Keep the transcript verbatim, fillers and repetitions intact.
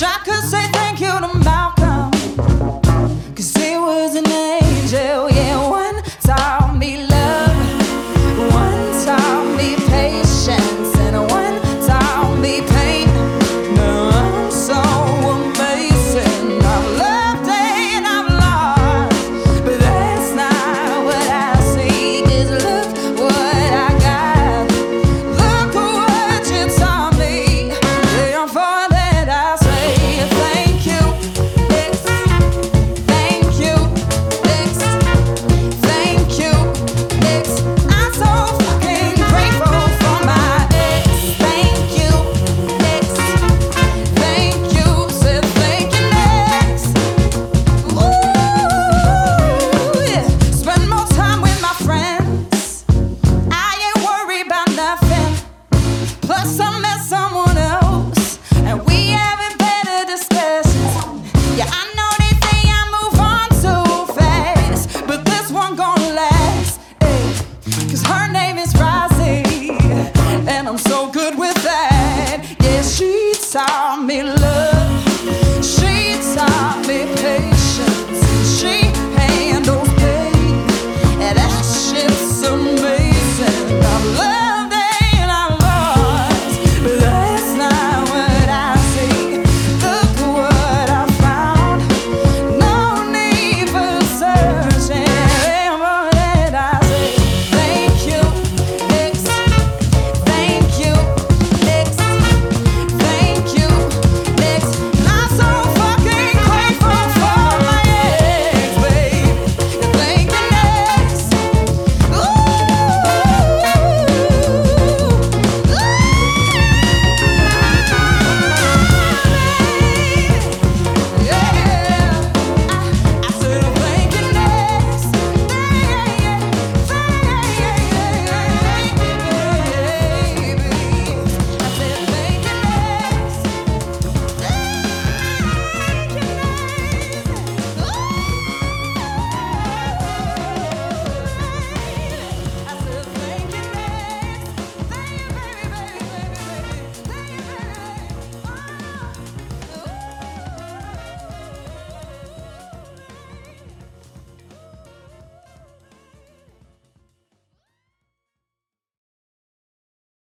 Wish I could say thank you to Malcolm, 'cause he was an angel. Yeah, one taught me love, one taught me patience, and one taught me pain. Now I'm so amazing. I've loved and I've lost, but that's not what I seek. Is look what I got, look what you taught me. Therefore that I say thank you, ex, thank you, ex, thank you, ex. I'm so fucking grateful for my ex. Thank you, ex, thank you, said thank you next. Ooh, yeah. Spend more time with my friends. I ain't worried about nothing. Plus I met someone else, and we having better discussions. Yeah, I know they think I move on too fast, but this one gonna last. Ay, 'cause her name is Rosie, and I'm so good with